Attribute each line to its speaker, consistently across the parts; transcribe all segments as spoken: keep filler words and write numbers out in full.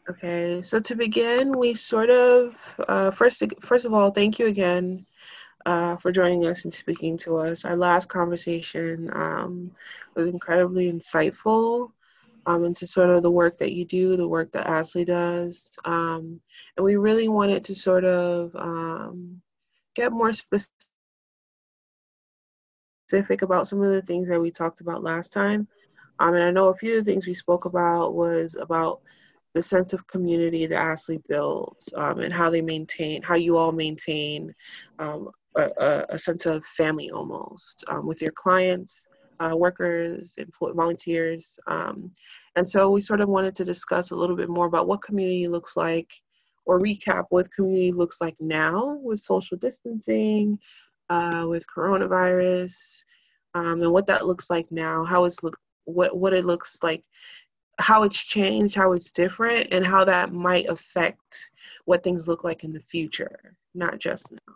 Speaker 1: Okay, so to begin, we sort of, uh, first, first of all, thank you again uh, for joining us and speaking to us. Our last conversation um, was incredibly insightful um, into sort of the work that you do, the work that Ashley does. Um, and we really wanted to sort of um, get more specific about some of the things that we talked about last time. Um, and I know a few of the things we spoke about was about the sense of community that Ashley builds um, and how they maintain, how you all maintain um, a, a, a sense of family almost um, with your clients, uh, workers, and volunteers. Um, and so we sort of wanted to discuss a little bit more about what community looks like or recap what community looks like now with social distancing, uh, with coronavirus, um, and what that looks like now, how it's look, what what it looks like, how it's changed, how it's different, and how that might affect what things look like in the future, not just now.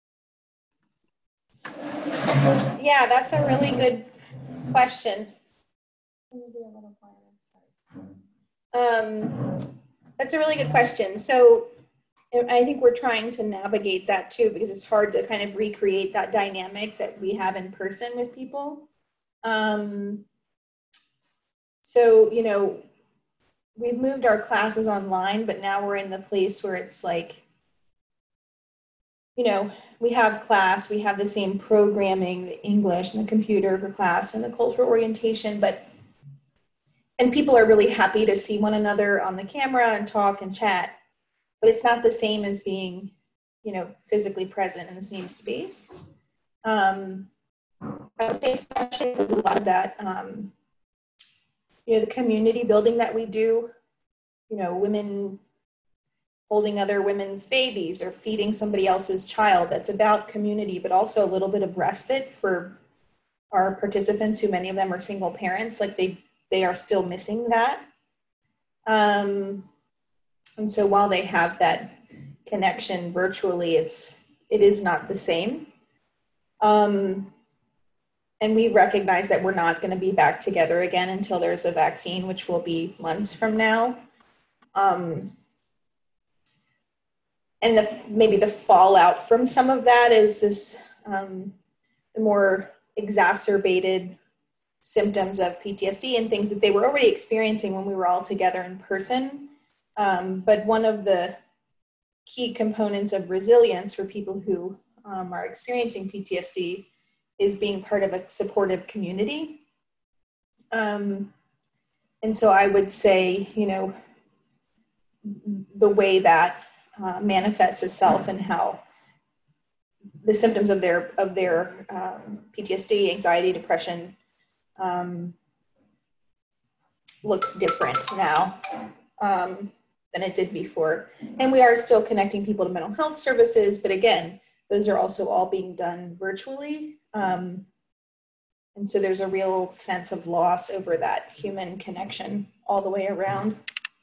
Speaker 2: Yeah, that's a really good question. Um, that's a really good question. So I think we're trying to navigate that too, because it's hard to kind of recreate that dynamic that we have in person with people. Um, so, you know, we've moved our classes online, but now we're in the place where it's like, you know, we have class, we have the same programming, the English and the computer for class and the cultural orientation, but, and people are really happy to see one another on the camera and talk and chat, but it's not the same as being, you know, physically present in the same space. Um, I would say especially because a lot of that, um, you know, the community building that we do, you know, women holding other women's babies or feeding somebody else's child, that's about community, but also a little bit of respite for our participants, who many of them are single parents, like they, they are still missing that. Um, and so while they have that connection virtually, it's, it is not the same. Um, and we recognize that we're not going to be back together again until there's a vaccine, which will be months from now. Um, and the, maybe the fallout from some of that is this um, the more exacerbated symptoms of P T S D and things that they were already experiencing when we were all together in person. Um, but one of the key components of resilience for people who um, are experiencing P T S D is being part of a supportive community. Um, and so I would say, you know, the way that uh, manifests itself and how the symptoms of their of their um, P T S D, anxiety, depression um, looks different now um, than it did before. And we are still connecting people to mental health services, but again, those are also all being done virtually. Um, and so there's a real sense of loss over that human connection all the way around.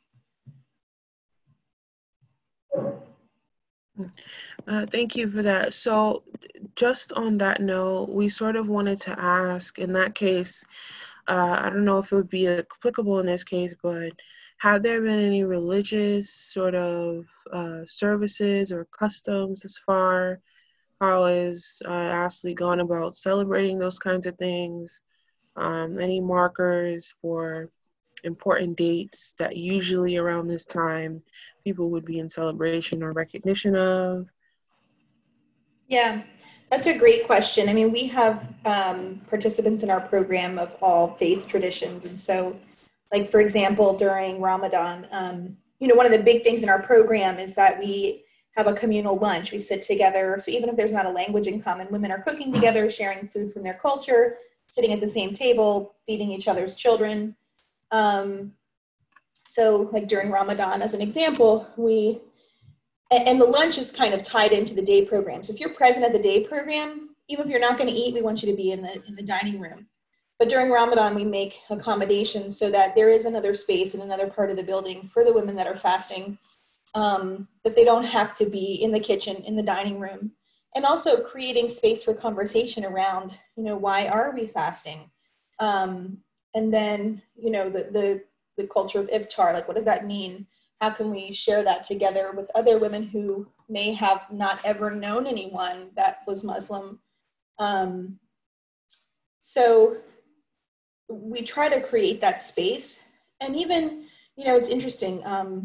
Speaker 1: Uh, thank you for that. So just on that note, we sort of wanted to ask, in that case, uh, I don't know if it would be applicable in this case, but have there been any religious sort of uh, services or customs as far? How has uh, Ashley gone about celebrating those kinds of things? Um, any markers for important dates that usually around this time people would be in celebration or recognition of?
Speaker 2: Yeah, that's a great question. I mean, we have um, participants in our program of all faith traditions. And so, like, for example, during Ramadan, um, you know, one of the big things in our program is that we have a communal lunch. We sit together. So even if there's not a language in common, women are cooking together, sharing food from their culture, sitting at the same table, feeding each other's children. Um, so like during Ramadan, as an example, we and the lunch is kind of tied into the day program. So if you're present at the day program, even if you're not going to eat, we want you to be in the in the dining room. But during Ramadan, we make accommodations so that there is another space in another part of the building for the women that are fasting, um, that they don't have to be in the kitchen, in the dining room. And also creating space for conversation around, you know, why are we fasting? Um, and then, you know, the, the, the culture of iftar, like what does that mean? how can we share that together with other women who may have not ever known anyone that was Muslim. Um, so we try to create that space. And even, you know, it's interesting. Um,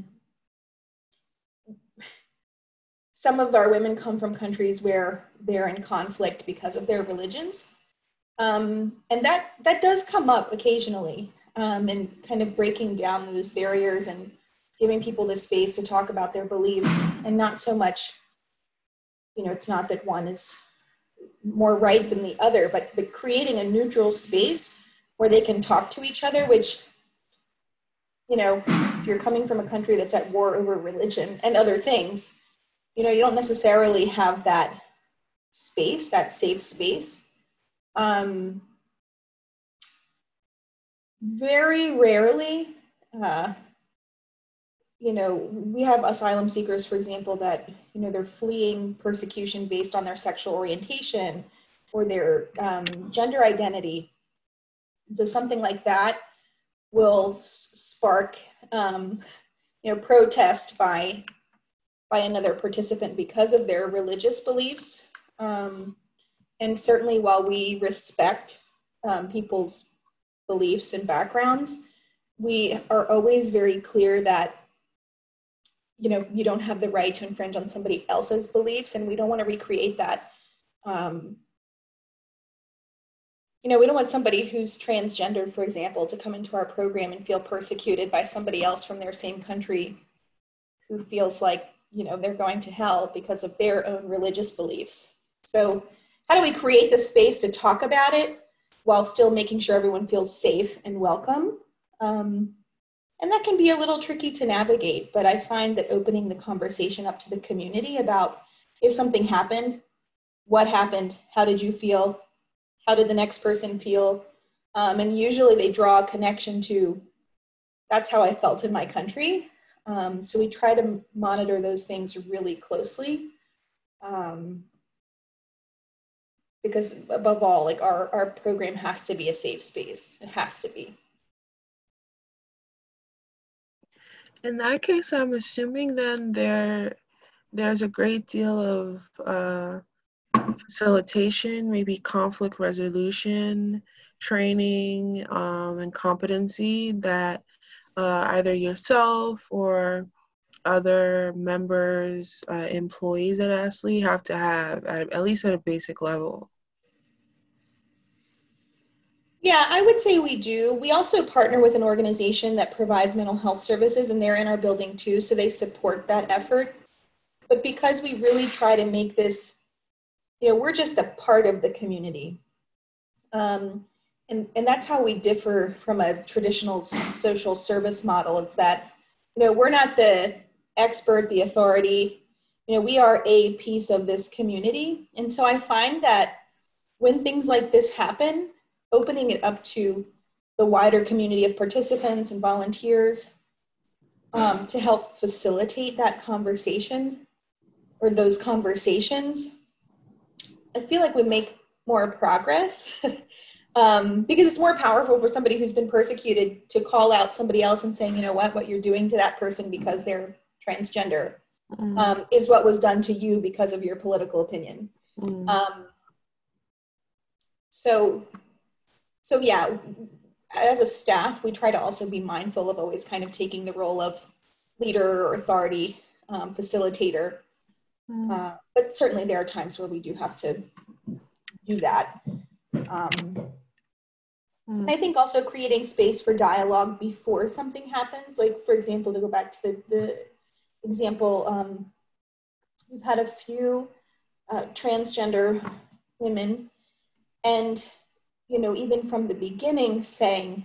Speaker 2: some of our women come from countries where they're in conflict because of their religions. Um, and that, that does come up occasionally, um, and kind of breaking down those barriers and giving people the space to talk about their beliefs, and not so much, you know, it's not that one is more right than the other, but, but creating a neutral space where they can talk to each other, which, you know, if you're coming from a country that's at war over religion and other things, you know, you don't necessarily have that space, that safe space. Um, very rarely, uh, you know, we have asylum seekers, for example, that, you know, they're fleeing persecution based on their sexual orientation or their um, gender identity. So something like that will s- spark, um, you know, protest by by another participant because of their religious beliefs. Um, and certainly, while we respect um, people's beliefs and backgrounds, we are always very clear that, you know, you don't have the right to infringe on somebody else's beliefs, and we don't want to recreate that. Um, you know, we don't want somebody who's transgender, for example, to come into our program and feel persecuted by somebody else from their same country who feels like, you know, they're going to hell because of their own religious beliefs. So how do we create the space to talk about it while still making sure everyone feels safe and welcome? Um, and that can be a little tricky to navigate, but I find that opening the conversation up to the community about if something happened, what happened, how did you feel, how did the next person feel? Um, and usually they draw a connection to, that's how I felt in my country. Um, so we try to monitor those things really closely. Um, because above all, like our, our program has to be a safe space. It has to be.
Speaker 1: In that case, I'm assuming then there there's a great deal of uh, facilitation, maybe conflict resolution, training, um, and competency that uh, either yourself or other members, uh, employees at Astley have to have, at, at least at a basic level.
Speaker 2: Yeah, I would say we do. We also partner with an organization that provides mental health services, and they're in our building too, so they support that effort. But because we really try to make this, you know, we're just a part of the community. Um, and, and that's how we differ from a traditional social service model. It's that, you know, we're not the expert, the authority, you know, we are a piece of this community. And so I find that when things like this happen, opening it up to the wider community of participants and volunteers um, to help facilitate that conversation or those conversations, I feel like we make more progress um, because it's more powerful for somebody who's been persecuted to call out somebody else and saying, you know what, what you're doing to that person because they're transgender
Speaker 1: Mm.
Speaker 2: um, is what was done to you because of your political opinion.
Speaker 1: Mm.
Speaker 2: Um, so, so yeah, as a staff, we try to also be mindful of always kind of taking the role of leader or authority, um, facilitator.
Speaker 1: Mm.
Speaker 2: Uh, but certainly there are times where we do have to do that. Um,
Speaker 1: Mm.
Speaker 2: I think also creating space for dialogue before something happens. Like, for example, to go back to the, the example, um, we've had a few uh, transgender women, and, you know, even from the beginning saying,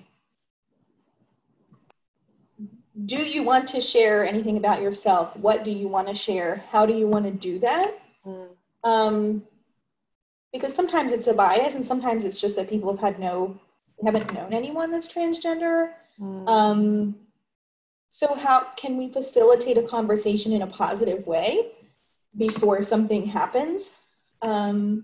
Speaker 2: do you want to share anything about yourself? What do you want to share? How do you want to do that?
Speaker 1: Mm.
Speaker 2: Um, because sometimes it's a bias, and sometimes it's just that people have had no, haven't known anyone that's transgender.
Speaker 1: Mm.
Speaker 2: Um, so how can we facilitate a conversation in a positive way before something happens? Um,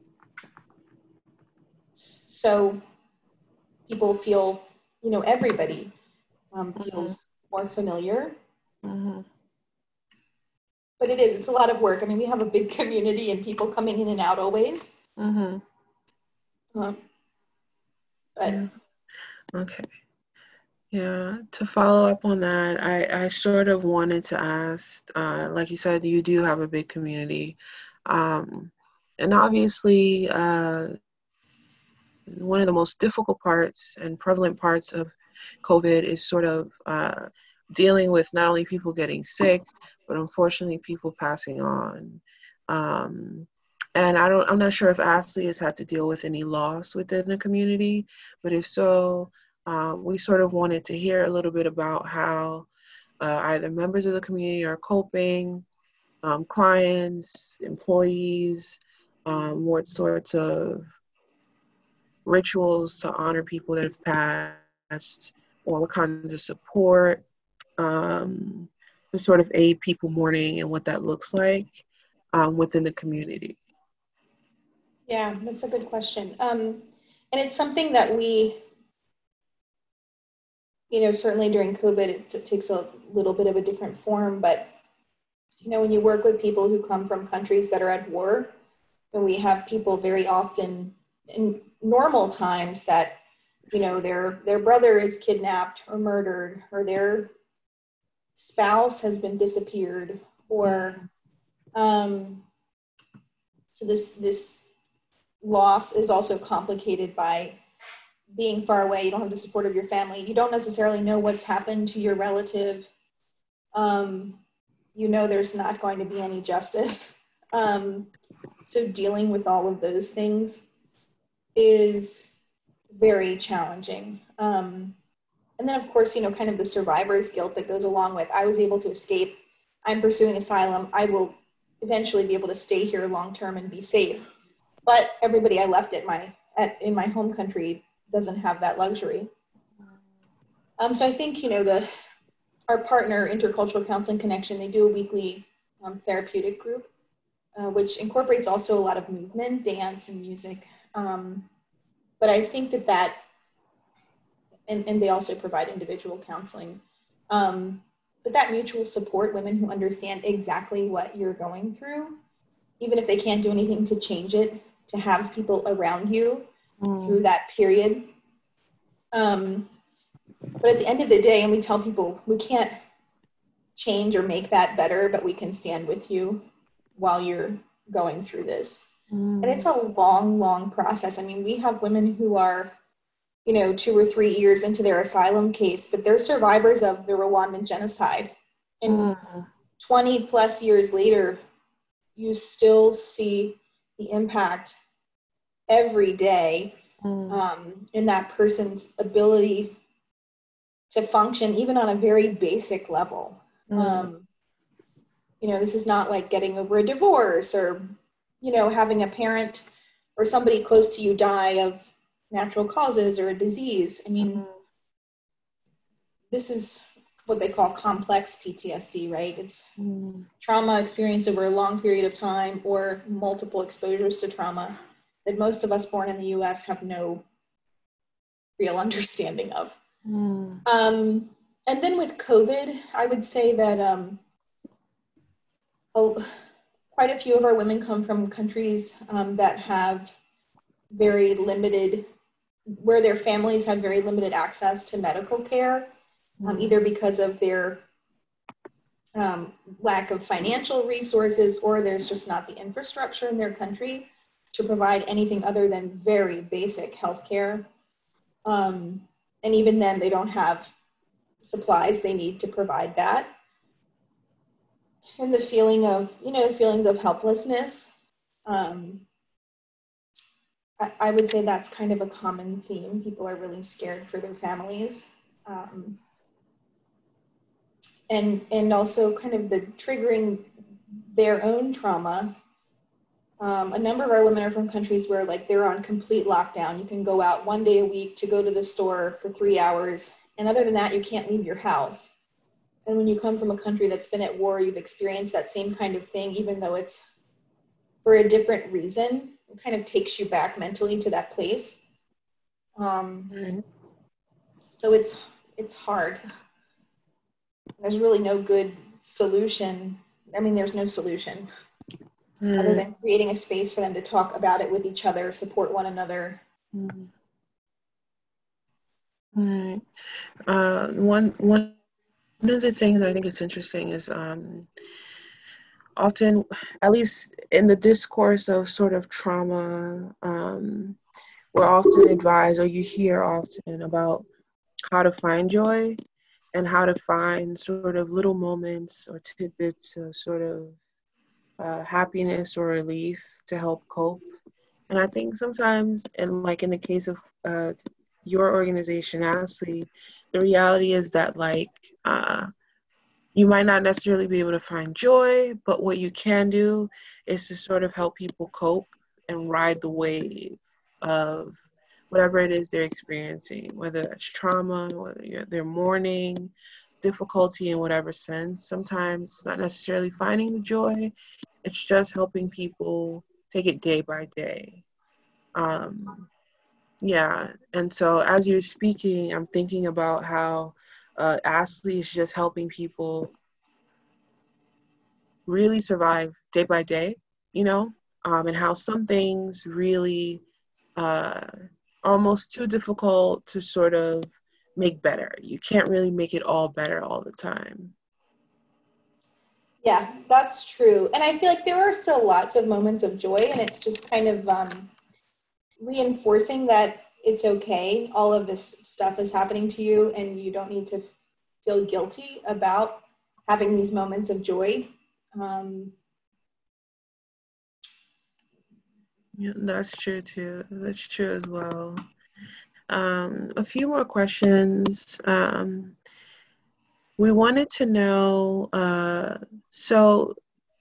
Speaker 2: so people feel, you know, everybody um, feels more familiar.
Speaker 1: Mm-hmm.
Speaker 2: But it is, it's a lot of work. I mean, we have a big community and people coming in and out always.
Speaker 1: Mm-hmm.
Speaker 2: Um, but
Speaker 1: Yeah. Okay. Yeah, to follow up on that, I, I sort of wanted to ask, uh, like you said, you do have a big community. Um, and obviously, uh, one of the most difficult parts and prevalent parts of COVID is sort of uh, dealing with not only people getting sick, but unfortunately people passing on. Um, and I don't, I'm not sure if Ashley has had to deal with any loss within the community, but if so, um, we sort of wanted to hear a little bit about how uh, either members of the community are coping, um, clients, employees, um, what sorts of rituals to honor people that have passed, or what kinds of support um, to sort of aid people mourning and what that looks like um, within the community.
Speaker 2: yeah, that's a good question. Um, and it's something that we, you know, certainly during COVID, it, it takes a little bit of a different form, but, you know, when you work with people who come from countries that are at war, and we have people very often in normal times that, you know, their their brother is kidnapped or murdered, or their spouse has been disappeared, or um, so this this loss is also complicated by being far away. You don't have the support of your family. You don't necessarily know what's happened to your relative. Um, you know there's not going to be any justice. Um, so dealing with all of those things is very challenging. Um, and then, of course, you know, kind of the survivor's guilt that goes along with, I was able to escape. I'm pursuing asylum. I will eventually be able to stay here long-term and be safe. But everybody I left at my at in my home country doesn't have that luxury. Um, so I think, you know, the our partner, Intercultural Counseling Connection, they do a weekly um, therapeutic group, uh, which incorporates also a lot of movement, dance, and music. Um, but I think that that, and, and they also provide individual counseling. Um, but that mutual support, women who understand exactly what you're going through, even if they can't do anything to change it, to have people around you mm. through that period. Um, but at the end of the day, and we tell people, we can't change or make that better, but we can stand with you while you're going through this. Mm. And it's a long, long process. I mean, we have women who are, you know, two or three years into their asylum case, but they're survivors of the Rwandan genocide. And mm. twenty plus years later, you still see the impact every day mm. um, in that person's ability to function, even on a very basic level. Mm. Um, you know, this is not like getting over a divorce or, you know, having a parent or somebody close to you die of natural causes or a disease. I mean, mm. this is what they call complex P T S D, right? It's mm. trauma experienced over a long period of time or multiple exposures to trauma that most of us born in the U S have no real understanding of. Mm. Um, and then with COVID, I would say that um, a, quite a few of our women come from countries um, that have very limited, where their families have very limited access to medical care, um, either because of their um, lack of financial resources, or there's just not the infrastructure in their country to provide anything other than very basic healthcare. Um, and even then, they don't have supplies they need to provide that. And the feeling of, you know, feelings of helplessness. Um, I, I would say that's kind of a common theme. People are really scared for their families. Um, and, and also kind of the triggering their own trauma. Um, a number of our women are from countries where like they're on complete lockdown. You can go out one day a week to go to the store for three hours. And other than that, you can't leave your house. And when you come from a country that's been at war, you've experienced that same kind of thing, even though it's for a different reason. It kind of takes you back mentally to that place. Um, mm-hmm. So it's it's hard. there's really no good solution. I mean, there's no solution mm. other than creating a space for them to talk about it with each other, support one another.
Speaker 1: Mm. Right. Uh, one one of the things I think is interesting is um, often, at least in the discourse of sort of trauma, um, we're often advised, or you hear often about how to find joy and how to find sort of little moments or tidbits of sort of uh, happiness or relief to help cope. And I think sometimes, and like in the case of uh, your organization, Ashley, the reality is that like uh, you might not necessarily be able to find joy, but what you can do is to sort of help people cope and ride the wave of whatever it is they're experiencing, whether that's trauma, whether they're mourning, difficulty in whatever sense. Sometimes it's not necessarily finding the joy, it's just helping people take it day by day. Um, yeah, and so as you're speaking, I'm thinking about how uh, Ashley is just helping people really survive day by day, you know, um, and how some things really uh, almost too difficult to sort of make better. You can't really make it all better all the time.
Speaker 2: Yeah, that's true. And I feel like there are still lots of moments of joy, and it's just kind of um, reinforcing that it's okay. All of this stuff is happening to you, and you don't need to feel guilty about having these moments of joy. Um,
Speaker 1: yeah, that's true too. That's true as well. Um, a few more questions. Um, we wanted to know, uh, so,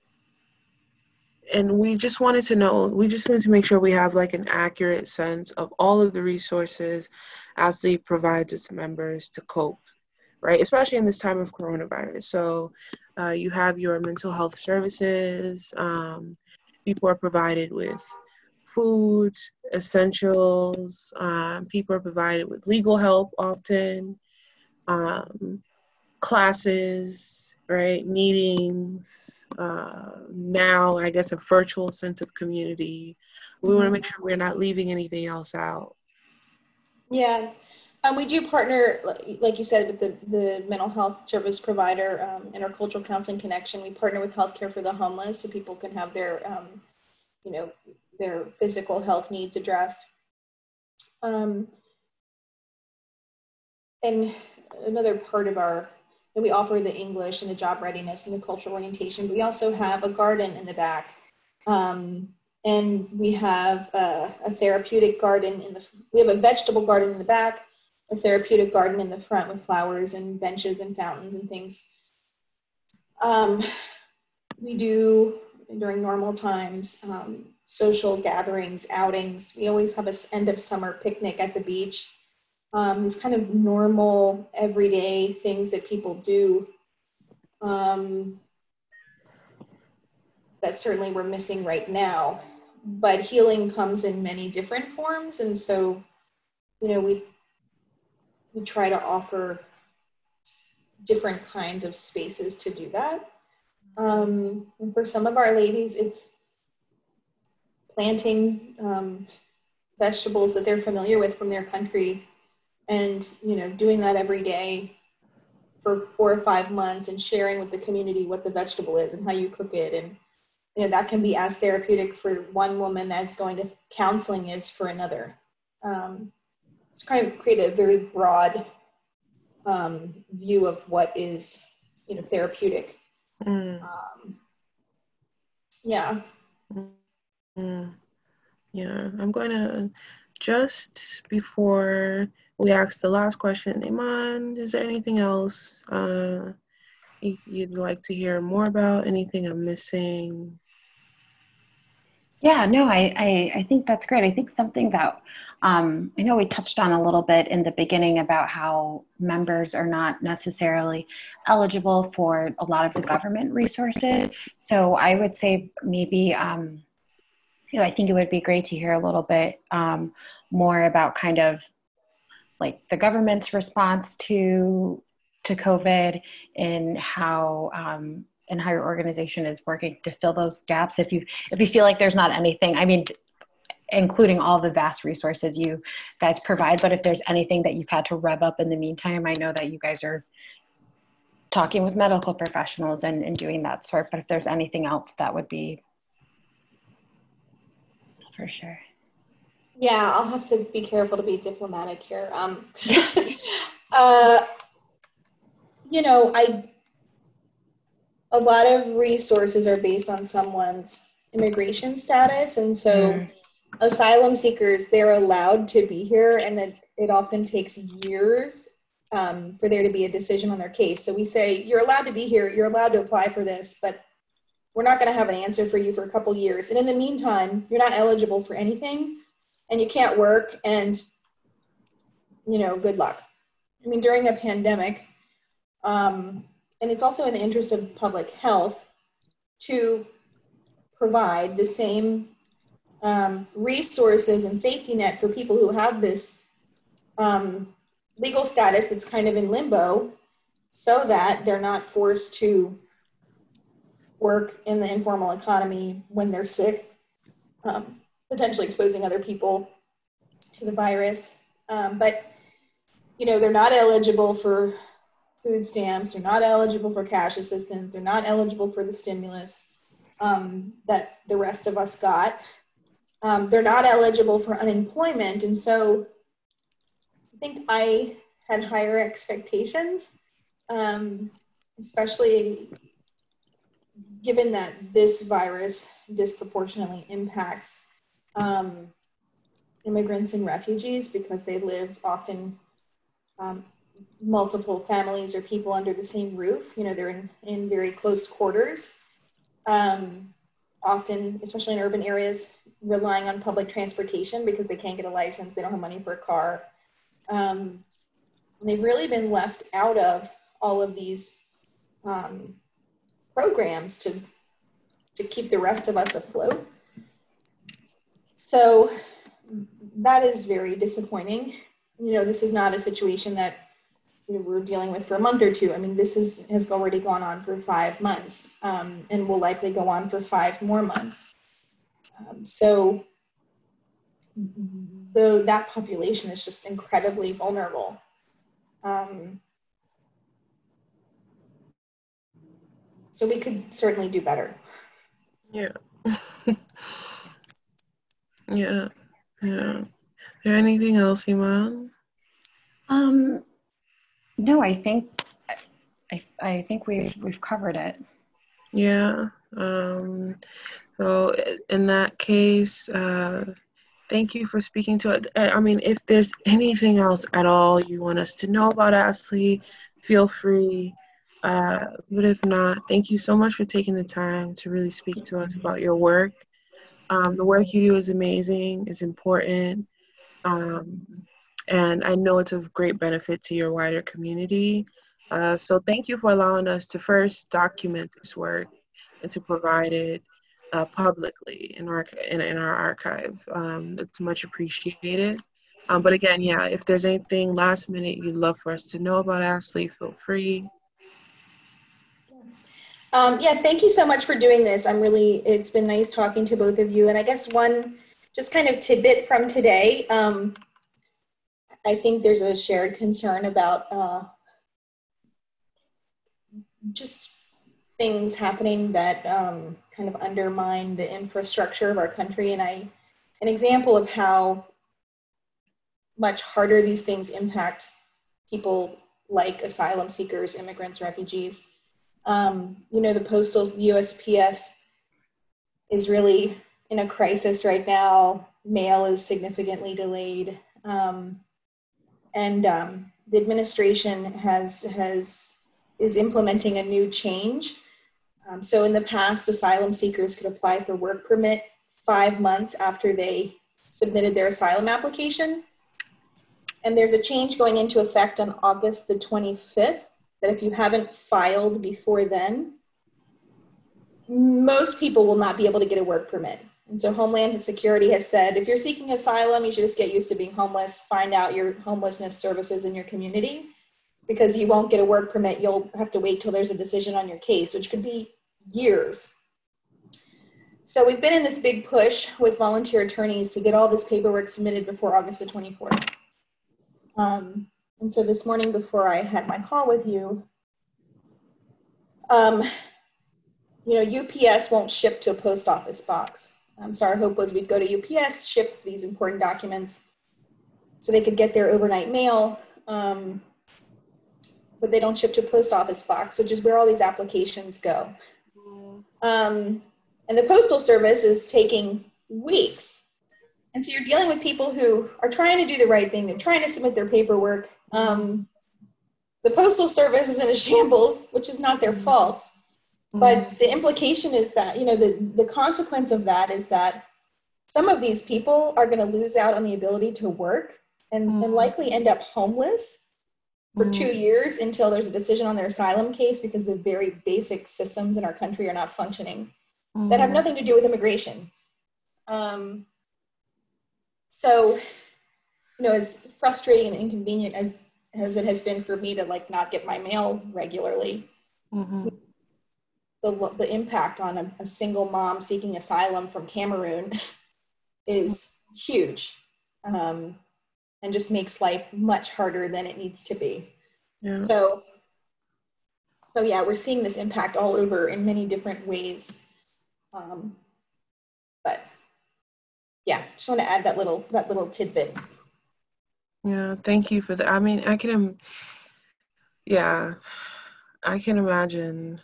Speaker 1: and we just wanted to know, we just wanted to make sure we have like an accurate sense of all of the resources Ashley provides its members to cope, right? Especially in this time of coronavirus. So uh, you have your mental health services. Um, people are provided with food, essentials. Um, people are provided with legal help often. Um, classes, right? Meetings. Uh, now, I guess a virtual sense of community. We mm-hmm. want to make sure we're not leaving anything else out.
Speaker 2: Yeah. Um, we do partner, like you said, with the, the mental health service provider, um, Intercultural Counseling Connection. We partner with Healthcare for the Homeless so people can have their, um, you know, their physical health needs addressed. Um, and another part of our, we offer the English and the job readiness and the cultural orientation, but we also have a garden in the back. Um, and we have a, a therapeutic garden in the, we have a vegetable garden in the back, a therapeutic garden in the front with flowers and benches and fountains and things. Um, we do, during normal times, um, social gatherings, outings. We always have an end of summer picnic at the beach. Um, these kind of normal, everyday things that people do um, that certainly we're missing right now. But healing comes in many different forms. And so, you know, we we try to offer different kinds of spaces to do that. Um, and for some of our ladies, it's planting um, vegetables that they're familiar with from their country and, you know, doing that every day for four or five months and sharing with the community what the vegetable is and how you cook it. And, you know, that can be as therapeutic for one woman as going to counseling is for another. Um, to kind of create a very broad um, view of what is, you know, therapeutic. Mm. Um, yeah.
Speaker 1: Mm. Yeah, I'm going to, just before we ask the last question, Iman, is there anything else uh, you'd like to hear more about? Anything I'm missing?
Speaker 3: Yeah, no, I, I, I think that's great. I think something that um, I know we touched on a little bit in the beginning about how members are not necessarily eligible for a lot of the government resources. So I would say maybe, um, you know, I think it would be great to hear a little bit um, more about kind of like the government's response to to COVID in how um, and how your organization is working to fill those gaps. If you if you feel like there's not anything, I mean, including all the vast resources you guys provide, but if there's anything that you've had to rev up in the meantime, I know that you guys are talking with medical professionals and, and doing that sort, but if there's anything else, that would be for sure.
Speaker 2: Yeah, I'll have to be careful to be diplomatic here. Um, uh, you know, I, a lot of resources are based on someone's immigration status. And so mm. asylum seekers, they're allowed to be here, and it, it often takes years um, for there to be a decision on their case. So we say, you're allowed to be here, you're allowed to apply for this, but we're not going to have an answer for you for a couple years. And in the meantime, you're not eligible for anything, and you can't work, and, you know, good luck. I mean, during a pandemic, um, and it's also in the interest of public health to provide the same um, resources and safety net for people who have this um, legal status that's kind of in limbo, so that they're not forced to work in the informal economy when they're sick, um, potentially exposing other people to the virus. Um, but, you know, they're not eligible for food stamps, they're not eligible for cash assistance, they're not eligible for the stimulus um, that the rest of us got. Um, they're not eligible for unemployment. And so I think I had higher expectations, um, especially given that this virus disproportionately impacts um, immigrants and refugees, because they live often um, multiple families or people under the same roof. You know, they're in, in very close quarters, um, often, especially in urban areas, relying on public transportation because they can't get a license, they don't have money for a car. Um, and they've really been left out of all of these um, programs to, to keep the rest of us afloat. So that is very disappointing. You know, this is not a situation that you know, we're dealing with for a month or two. I mean, this is, has already gone on for five months um, and will likely go on for five more months. Um, so the, that population is just incredibly vulnerable. Um, so we could certainly do better.
Speaker 1: Yeah. yeah. Yeah. Is there anything else, Iman?
Speaker 3: Um, no, I think I, I think we've we've covered it.
Speaker 1: Yeah. Um, so in that case, uh, thank you for speaking to it. I mean, if there's anything else at all you want us to know about Astley, feel free. Uh, but if not, thank you so much for taking the time to really speak to us about your work. Um, the work you do is amazing, is important, um, and I know it's of great benefit to your wider community. Uh, so thank you for allowing us to first document this work and to provide it uh, publicly in our, in, in our archive. Um, that's much appreciated. Um, but again, yeah, if there's anything last minute you'd love for us to know about Astley, feel free.
Speaker 2: Um, yeah, thank you so much for doing this. I'm really, it's been nice talking to both of you. And I guess one just kind of tidbit from today, um, I think there's a shared concern about uh, just things happening that um, kind of undermine the infrastructure of our country. And I, an example of how much harder these things impact people like asylum seekers, immigrants, refugees. Um, you know, the postal U S P S is really in a crisis right now. Mail is significantly delayed. Um, and um, the administration has, has, is implementing a new change. Um, so in the past, asylum seekers could apply for work permit five months after they submitted their asylum application. And there's a change going into effect on August the twenty-fifth. That if you haven't filed before then, most people will not be able to get a work permit. And so Homeland Security has said, if you're seeking asylum, you should just get used to being homeless, find out your homelessness services in your community. because you won't get a work permit. You'll have to wait till there's a decision on your case, which could be years. So we've been in this big push with volunteer attorneys to get all this paperwork submitted before August the twenty-fourth. Um, and so this morning before I had my call with you, um, you know, U P S won't ship to a post office box. Um, so our hope was we'd go to U P S, ship these important documents so they could get their overnight mail, um, but they don't ship to a post office box, which is where all these applications go. Um, and the Postal Service is taking weeks. And so you're dealing with people who are trying to do the right thing. They're trying to submit their paperwork. Um, the Postal Service is in a shambles, which is not their fault. But the implication is that, you know, the, the consequence of that is that some of these people are going to lose out on the ability to work and, mm. and likely end up homeless for mm. two years until there's a decision on their asylum case, because the very basic systems in our country are not functioning mm. that have nothing to do with immigration. Um, so, you know, as frustrating and inconvenient as, as it has been for me to like not get my mail regularly, mm-hmm. The, the impact on a, a single mom seeking asylum from Cameroon is huge, um, and just makes life much harder than it needs to be. Yeah. So, so yeah, we're seeing this impact all over in many different ways. Um, but yeah, just want to add that little that little tidbit.
Speaker 1: Yeah, thank you for that. I mean, I can, yeah, I can imagine.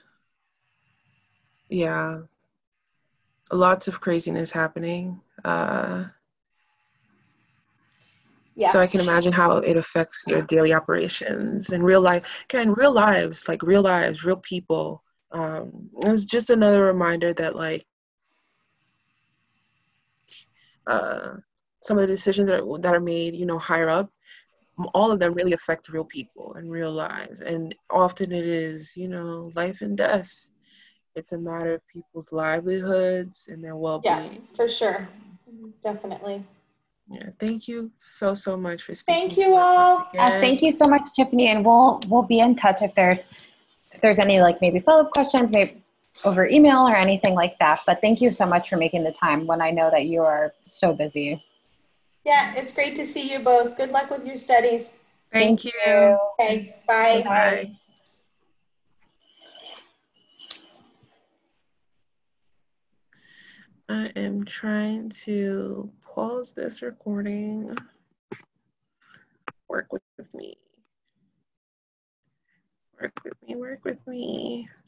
Speaker 1: Yeah, lots of craziness happening. Uh, yeah. So I can imagine how it affects your daily operations and real life, again, real lives, like real lives, real people. Um, it's just another reminder that like uh, some of the decisions that are, that are made, you know, higher up, all of them really affect real people and real lives. And often it is, you know, life and death. It's a matter of people's livelihoods and their well-being.
Speaker 2: Yeah, for sure. Definitely.
Speaker 1: Yeah, thank you so, so much for speaking
Speaker 2: thank you to us all.
Speaker 1: Once again.
Speaker 3: Uh, thank you so much, Tiffany, and we'll we'll be in touch if there's if there's any like maybe follow-up questions, maybe over email or anything like that. But thank you so much for making the time when I know that you are so busy.
Speaker 2: Yeah, it's great to see you both. Good luck with your studies.
Speaker 1: Thank, thank you. you.
Speaker 2: Okay, bye.
Speaker 1: Bye. I am trying to pause this recording. Work with me. Work with me, work with me.